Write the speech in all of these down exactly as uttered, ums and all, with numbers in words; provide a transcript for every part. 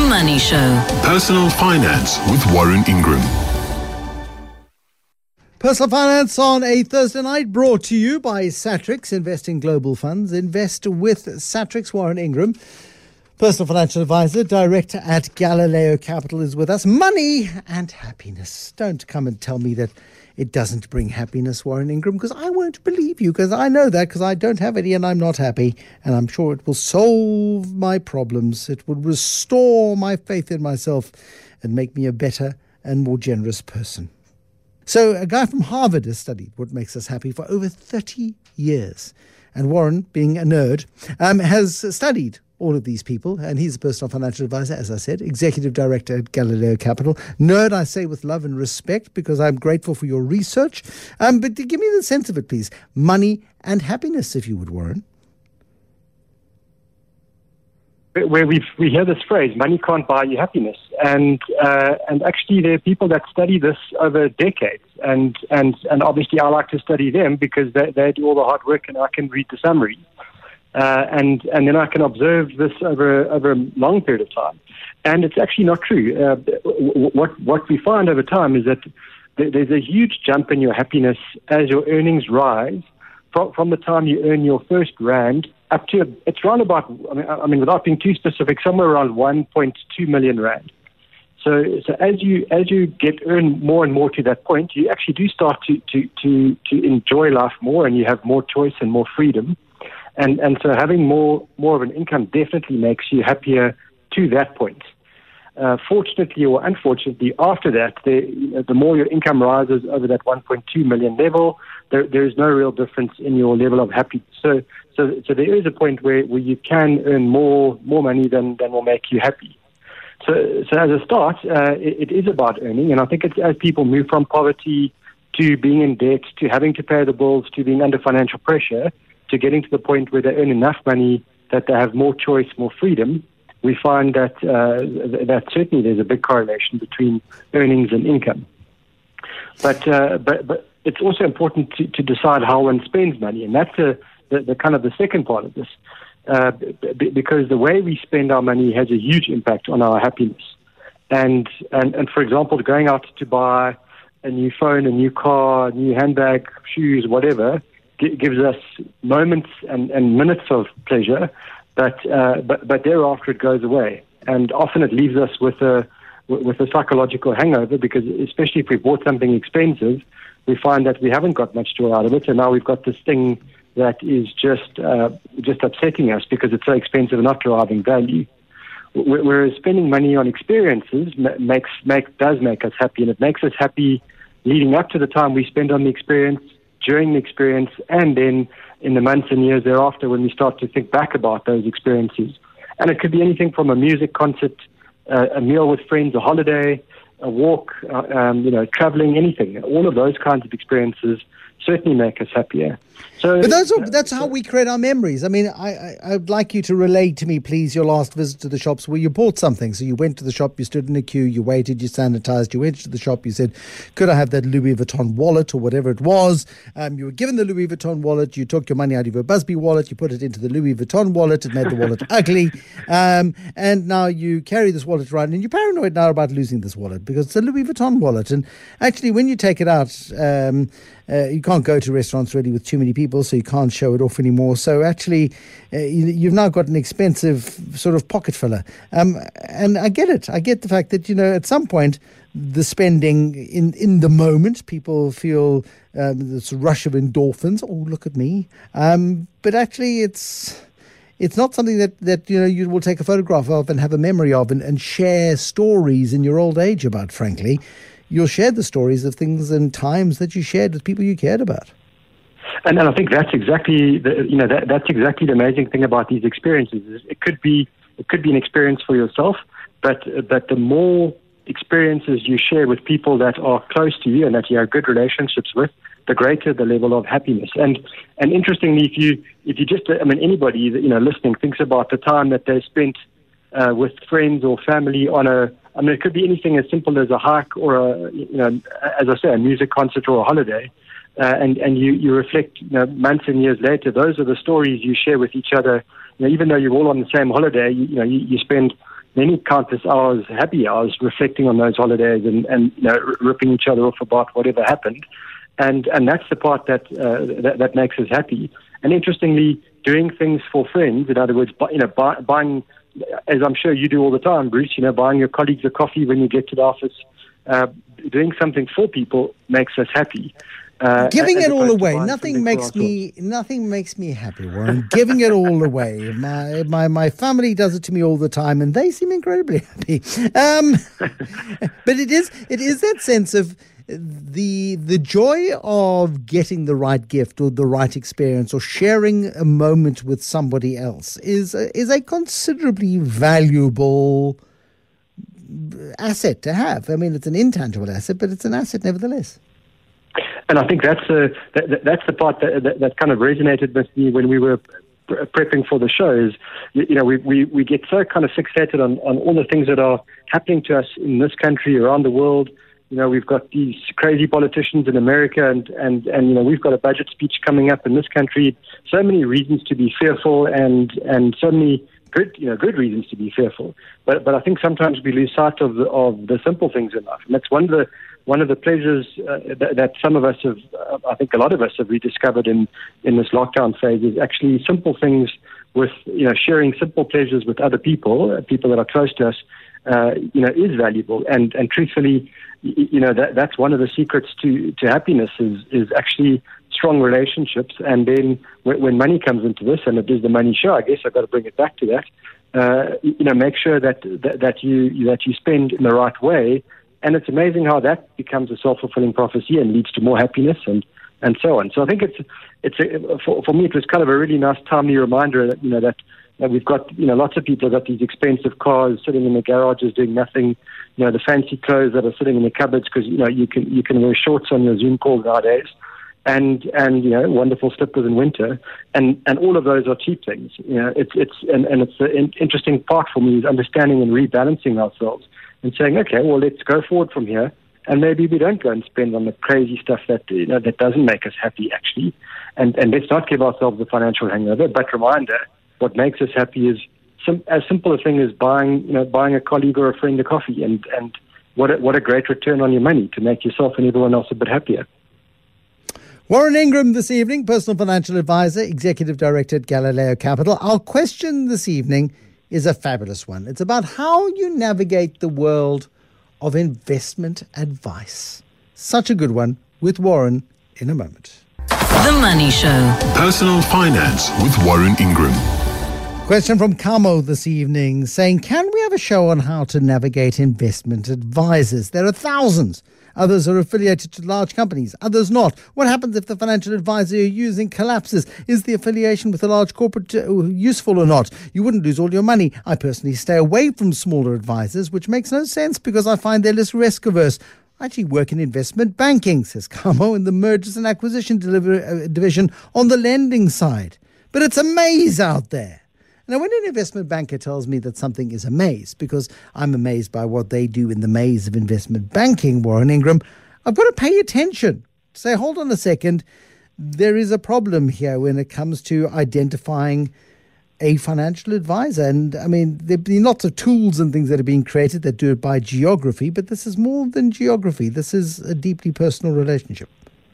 Money Show. Personal Finance with Warren Ingram. Personal Finance on a Thursday night, brought to you by Satrix, investing global funds. Invest with Satrix. Warren Ingram, personal financial advisor, director at Galileo Capital, is with us. Money and happiness. Don't come and tell me that it doesn't bring happiness, Warren Ingram, because I won't believe you, because I know that, because I don't have any and I'm not happy. And I'm sure it will solve my problems. It will restore my faith in myself and make me a better and more generous person. So a guy from Harvard has studied what makes us happy for over thirty years. And Warren, being a nerd, um, has studied all of these people, and he's a personal financial advisor, as I said, executive director at Galileo Capital. Nerd, I say with love and respect, because I'm grateful for your research. Um, but give me the sense of it, please. Money and happiness, if you would, Warren. Where we we hear this phrase, money can't buy you happiness. And uh, and actually there are people that study this over decades. And, and, and obviously I like to study them because they, they do all the hard work and I can read the summary. Uh, and and then I can observe this over over a long period of time, and it's actually not true. Uh, what what we find over time is that th- there's a huge jump in your happiness as your earnings rise from, from the time you earn your first rand up to it's around about. I mean, I mean, without being too specific, somewhere around one point two million rand. So so as you as you get earn more and more to that point, you actually do start to to to, to enjoy life more, and you have more choice and more freedom. And and so having more more of an income definitely makes you happier to that point. Uh, fortunately or unfortunately, after that, the, the more your income rises over that one point two million level, there, there is no real difference in your level of happiness. So so so there is a point where, where you can earn more more money than, than will make you happy. So so as a start, uh, it, it is about earning, and I think it's as people move from poverty to being in debt, to having to pay the bills, to being under financial pressure, to getting to the point where they earn enough money that they have more choice, more freedom, we find that uh, that certainly there's a big correlation between earnings and income. But uh, but but it's also important to, to decide how one spends money, and that's a, the, the kind of the second part of this, uh, b- because the way we spend our money has a huge impact on our happiness. And and and for example, going out to buy a new phone, a new car, a new handbag, shoes, whatever, gives us moments and, and minutes of pleasure, but, uh, but but thereafter it goes away, and often it leaves us with a with a psychological hangover, because especially if we bought something expensive, we find that we haven't got much joy out of it, and now we've got this thing that is just uh, just upsetting us because it's so expensive and not deriving value. Whereas spending money on experiences makes make does make us happy, and it makes us happy leading up to the time we spend on the experience, during the experience, and then in the months and years thereafter when we start to think back about those experiences. And it could be anything from a music concert, uh, a meal with friends, a holiday, a walk, uh, um, you know, traveling, anything. All of those kinds of experiences certainly make us happier. So, but those are, that's how we create our memories. I mean, I, I, I'd like you to relate to me, please, your last visit to the shops where you bought something. So you went to the shop, you stood in a queue, you waited, you sanitized, you went to the shop, you said, could I have that Louis Vuitton wallet or whatever it was? Um, you were given the Louis Vuitton wallet, you took your money out of your Busby wallet, you put it into the Louis Vuitton wallet, it made the wallet ugly. Um, and now you carry this wallet around and you're paranoid now about losing this wallet because it's a Louis Vuitton wallet. And actually, when you take it out, um, Uh, you can't go to restaurants really with too many people, so you can't show it off anymore. So actually, uh, you, you've now got an expensive sort of pocket filler. Um, and I get it. I get the fact that, you know, at some point, the spending in, in the moment, people feel um, this rush of endorphins. Oh, look at me. Um, but actually, it's... It's not something that, that you know you will take a photograph of and have a memory of and, and share stories in your old age about, frankly. You'll share the stories of things and times that you shared with people you cared about. And, and I think that's exactly the, you know that, that's exactly the amazing thing about these experiences. It could be it could be an experience for yourself, but but the more experiences you share with people that are close to you and that you have good relationships with, the greater the level of happiness. And and interestingly, if you if you just I mean anybody you know listening thinks about the time that they spent uh, with friends or family on a I mean it could be anything as simple as a hike or a you know as I say a music concert or a holiday. Uh, and, and you, you reflect you know, months and years later, those are the stories you share with each other. You know, even though you're all on the same holiday, you, you know, you, you spend many countless hours, happy hours, reflecting on those holidays and, and you know, r- ripping each other off about whatever happened. And and that's the part that, uh, that that makes us happy. And interestingly, doing things for friends, in other words, buy, you know, buy, buying, as I'm sure you do all the time, Bruce, you know, buying your colleagues a coffee when you get to the office, uh, doing something for people makes us happy. Uh, Giving it all away, buying nothing something for makes me nothing makes me happy, Warren. Giving it all away. My my my family does it to me all the time, and they seem incredibly happy. Um, but it is it is that sense of the the joy of getting the right gift or the right experience or sharing a moment with somebody else is a, is a considerably valuable asset to have. I mean, it's an intangible asset, but it's an asset nevertheless. And I think that's uh, that, that's the part that, that, that kind of resonated with me when we were prepping for the shows. You know, we, we, we get so kind of fixated on, on all the things that are happening to us in this country, around the world. You know, we've got these crazy politicians in America, and, and, and you know, we've got a budget speech coming up in this country. So many reasons to be fearful, and and so many good, you know, good reasons to be fearful. But but I think sometimes we lose sight of the, of the simple things in life, and that's one of the one of the pleasures uh, that, that some of us have, uh, I think a lot of us have rediscovered in in this lockdown phase, is actually simple things with, you know, sharing simple pleasures with other people, uh, people that are close to us. Uh, you know, is valuable, and and truthfully, you know, that that's one of the secrets to, to happiness is is actually strong relationships. And then when, when money comes into this, and it is the money show, I guess I've got to bring it back to that. Uh, you know, make sure that, that that you that you spend in the right way. And it's amazing how that becomes a self-fulfilling prophecy and leads to more happiness and, and so on. So I think it's it's a, for for me it was kind of a really nice timely reminder that, you know, that. Uh, we've got, you know, lots of people have got these expensive cars sitting in the garages doing nothing. You know, the fancy clothes that are sitting in the cupboards because, you know, you can you can wear shorts on your Zoom calls nowadays, and and you know, wonderful slippers in winter, and and all of those are cheap things. You know, it's it's and, and it's the in, interesting part for me is understanding and rebalancing ourselves and saying, okay, well, let's go forward from here, and maybe we don't go and spend on the crazy stuff that, you know, that doesn't make us happy actually, and and let's not give ourselves a financial hangover, but reminder. What makes us happy is sim- as simple a thing as buying, you know, buying a colleague or a friend a coffee, and, and what a, what a great return on your money to make yourself and everyone else a bit happier. Warren Ingram this evening, personal financial advisor, executive director at Galileo Capital. Our question this evening is a fabulous one. It's about how you navigate the world of investment advice. Such a good one with Warren in a moment. The Money Show. Personal Finance with Warren Ingram. Question from Camo this evening saying, can we have a show on how to navigate investment advisors? There are thousands. Others are affiliated to large companies, others not. What happens if the financial advisor you're using collapses? Is the affiliation with a large corporate uh, useful or not? You wouldn't lose all your money. I personally stay away from smaller advisors, which makes no sense because I find they're less risk averse. I actually work in investment banking, says Camo, in the mergers and acquisition delivery, uh, division on the lending side. But it's a maze out there. Now, when an investment banker tells me that something is a maze, because I'm amazed by what they do in the maze of investment banking, Warren Ingram, I've got to pay attention. Say, hold on a second, there is a problem here when it comes to identifying a financial advisor. And, I mean, there have been lots of tools and things that are being created that do it by geography, but this is more than geography. This is a deeply personal relationship.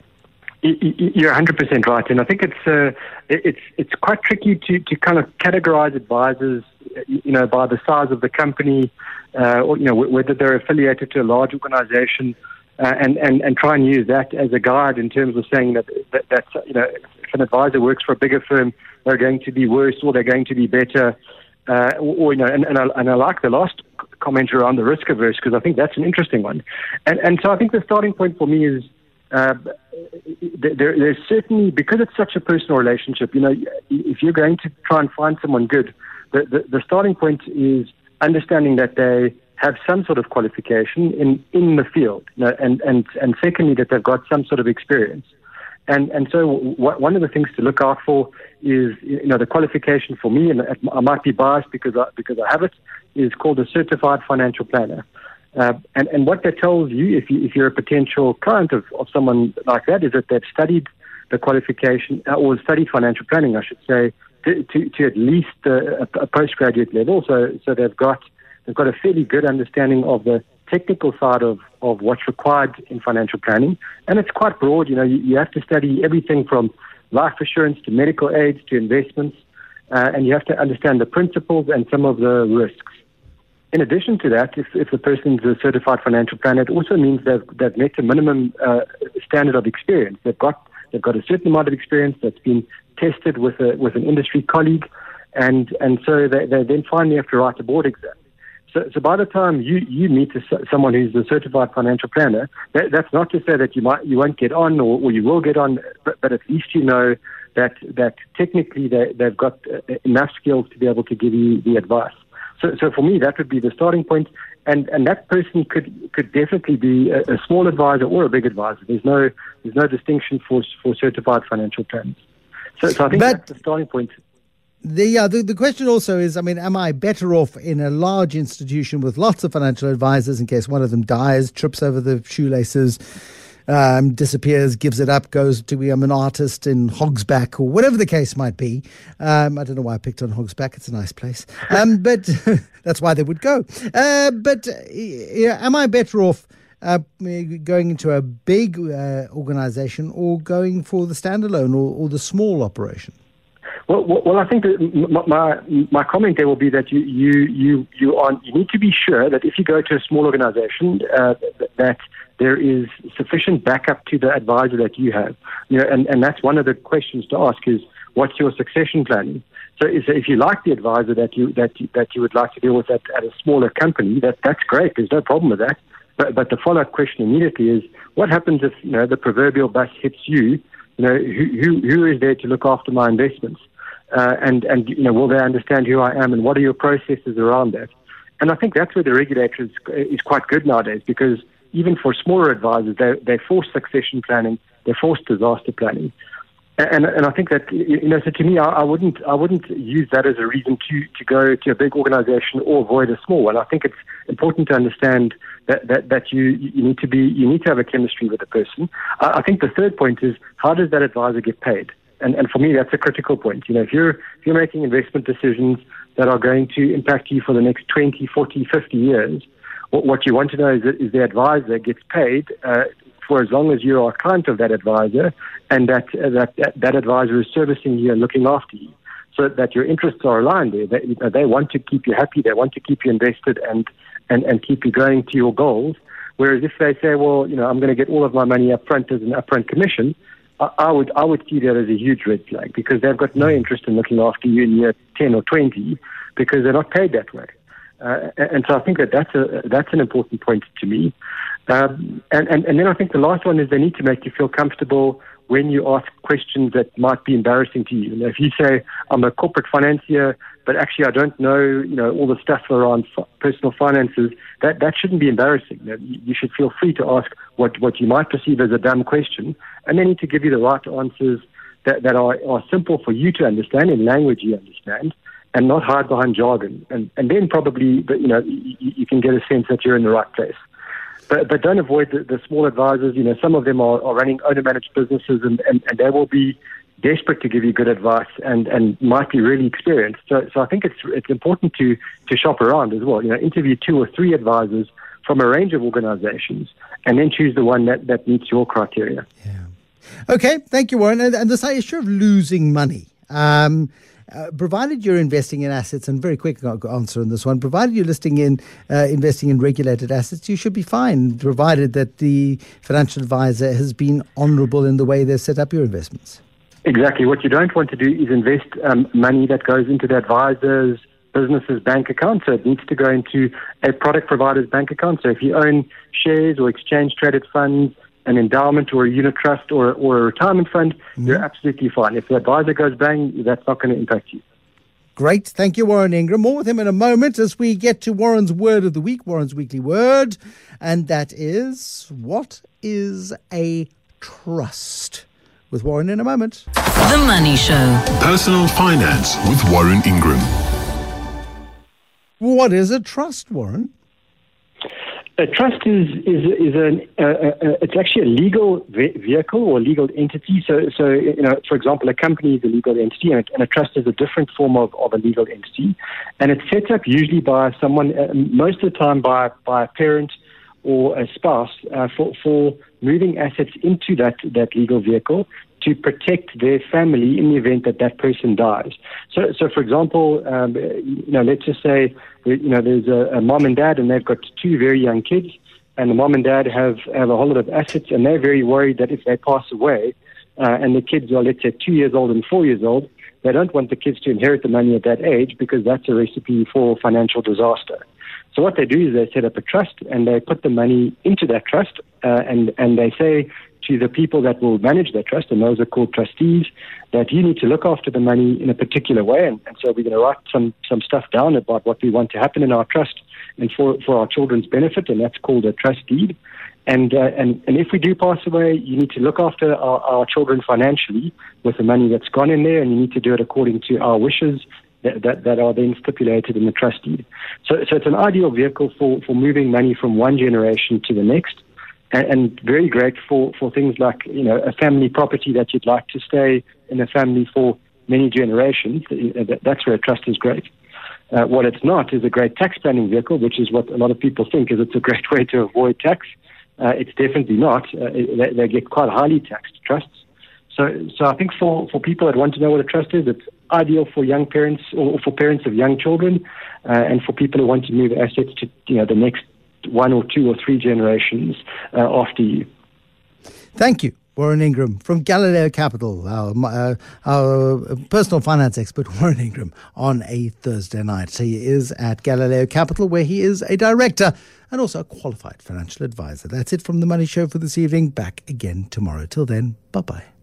You're one hundred percent right, and I think it's uh, it's it's quite tricky to, to kind of categorize advisors, you know, by the size of the company, uh, or you know, whether they're affiliated to a large organization, uh, and and and try and use that as a guide in terms of saying that that, that you know, if an advisor works for a bigger firm, they're going to be worse or they're going to be better, uh, or, or you know, and and I, and I like the last comment around the risk averse because I think that's an interesting one, and and so I think the starting point for me is. Uh, there, there's certainly, because it's such a personal relationship, you know, if you're going to try and find someone good, the, the, the starting point is understanding that they have some sort of qualification in, in the field, you know, and, and, and secondly, that they've got some sort of experience. And and so w- one of the things to look out for is, you know, the qualification for me, and I might be biased because I, because I have it, is called a certified financial planner. Uh, and, and what that tells you, if, you, if you're a potential client of, of someone like that, is that they've studied the qualification, uh, or studied financial planning, I should say, to, to, to at least uh, a, a postgraduate level. So, so they've got they've got a fairly good understanding of the technical side of, of what's required in financial planning. And it's quite broad. You know, you, you have to study everything from life assurance to medical aids to investments, uh, and you have to understand the principles and some of the risks. In addition to that, if, if the person's a certified financial planner, it also means they've, they've met a minimum uh, standard of experience. They've got they've got a certain amount of experience that's been tested with a with an industry colleague, and and so they, they then finally have to write a board exam. So, so by the time you, you meet a, someone who's a certified financial planner, that, that's not to say that you might you won't get on or, or you will get on, but, but at least you know that that technically they, they've got enough skills to be able to give you the advice. So, so for me, that would be the starting point, and, and that person could could definitely be a, a small advisor or a big advisor. There's no there's no distinction for for certified financial planners. So, so I think but that's the starting point. The, yeah, the, the question also is, I mean, am I better off in a large institution with lots of financial advisors in case one of them dies, trips over the shoelaces, Um, disappears, gives it up, goes to become an artist in Hogsback or whatever the case might be. Um, I don't know why I picked on Hogsback. It's a nice place. Um, but that's why they would go. Uh, but uh, yeah, am I better off uh, going into a big uh, organization or going for the standalone or, or the small operation? Well, well, well I think that my my comment there will be that you you you you, are, you need to be sure that if you go to a small organization uh, that there is sufficient backup to the advisor that you have. You know, and, and that's one of the questions to ask is, what's your succession planning? So if you like the advisor that you that you, that you would like to deal with at, at a smaller company, that that's great. There's no problem with that. But but the follow-up question immediately is, what happens if you know the proverbial bus hits you? You know, who who, who is there to look after my investments? Uh, and and you know, will they understand who I am, and what are your processes around that? And I think that's where the regulator is, is quite good nowadays, because even for smaller advisors, they they force succession planning, they force disaster planning, and and I think that you know. So to me, I, I wouldn't I wouldn't use that as a reason to, to go to a big organization or avoid a small one. I think it's important to understand that that, that you you need to be you need to have a chemistry with the person. I, I think the third point is, how does that advisor get paid? And and for me, that's a critical point. You know, if you're if you're making investment decisions that are going to impact you for the next twenty, forty, fifty years. What you want to know is that is the advisor gets paid uh, for as long as you are a client of that advisor, and that, uh, that that that advisor is servicing you and looking after you, so that your interests are aligned there. They, you know, they want to keep you happy, they want to keep you invested, and, and, and keep you going to your goals. Whereas if they say, well, you know, I'm going to get all of my money up front as an upfront commission, I, I would I would see that as a huge red flag, because they've got no interest in looking after you in year ten or twenty, because they're not paid that way. Uh, and so I think that that's, a, that's an important point to me. Um, and, and, and then I think the last one is they need to make you feel comfortable when you ask questions that might be embarrassing to you. You know, if you say, I'm a corporate financier, but actually I don't know, you know, all the stuff around f- personal finances, that, that shouldn't be embarrassing. You know, you should feel free to ask what, what you might perceive as a dumb question, and they need to give you the right answers that, that are, are simple for you to understand in language you understand, and not hide behind jargon. And, and then probably, you know, you, you can get a sense that you're in the right place. But, but don't avoid the, the small advisors. You know, some of them are, are running owner-managed businesses, and, and, and they will be desperate to give you good advice and, and might be really experienced. So, so I think it's it's important to, to shop around as well. You know, interview two or three advisors from a range of organizations, and then choose the one that, that meets your criteria. Yeah. Okay, thank you, Warren. And, and this issue of losing money. Um, Uh, provided you're investing in assets, and very quick answer on this one, provided you're listing in uh, investing in regulated assets, you should be fine, provided that the financial advisor has been honourable in the way they've set up your investments. Exactly. What you don't want to do is invest um, money that goes into the advisor's business's bank account. So it needs to go into a product provider's bank account. So if you own shares or exchange-traded funds, an endowment or a unit trust or, or a retirement fund, mm-hmm. you're absolutely fine. If the advisor goes bang, that's not going to impact you. Great. Thank you, Warren Ingram. More with him in a moment as we get to Warren's Word of the Week, Warren's Weekly Word. And that is, what is a trust? With Warren in a moment. The Money Show. Personal Finance with Warren Ingram. What is a trust, Warren? A trust is is is an uh, uh, it's actually a legal ve- vehicle or legal entity. So so you know, for example, a company is a legal entity, and a, and a trust is a different form of, of a legal entity, and it's set up usually by someone, uh, most of the time by by a parent or a spouse, uh, for for moving assets into that that legal vehicle to protect their family in the event that that person dies. So, so for example, um, you know, let's just say, you know, there's a, a mom and dad, and they've got two very young kids, and the mom and dad have, have a whole lot of assets, and they're very worried that if they pass away, uh, and the kids are, let's say, two years old and four years old, they don't want the kids to inherit the money at that age because that's a recipe for financial disaster. So what they do is they set up a trust, and they put the money into that trust, uh, and, and they say to the people that will manage that trust, and those are called trustees, that you need to look after the money in a particular way. And, and so we're going to write some, some stuff down about what we want to happen in our trust and for, for our children's benefit, and that's called a trust deed. And, uh, and, and if we do pass away, you need to look after our, our children financially with the money that's gone in there, and you need to do it according to our wishes that, that, that are then stipulated in the trust deed. So, so it's an ideal vehicle for, for moving money from one generation to the next, and, and very great for, for things like, you know, a family property that you'd like to stay in a family for many generations. That's where a trust is great. Uh, what it's not is a great tax planning vehicle, which is what a lot of people think is it's a great way to avoid tax. Uh, it's definitely not. Uh, they, they get quite highly taxed trusts. So, so I think for, for people that want to know what a trust is, it's ideal for young parents or for parents of young children, uh, and for people who want to move assets to, you know, the next one or two or three generations uh, after you. Thank you, Warren Ingram from Galileo Capital, our, uh, our personal finance expert, Warren Ingram, on a Thursday night. He is at Galileo Capital, where he is a director and also a qualified financial advisor. That's it from The Money Show for this evening. Back again tomorrow. Till then, bye-bye.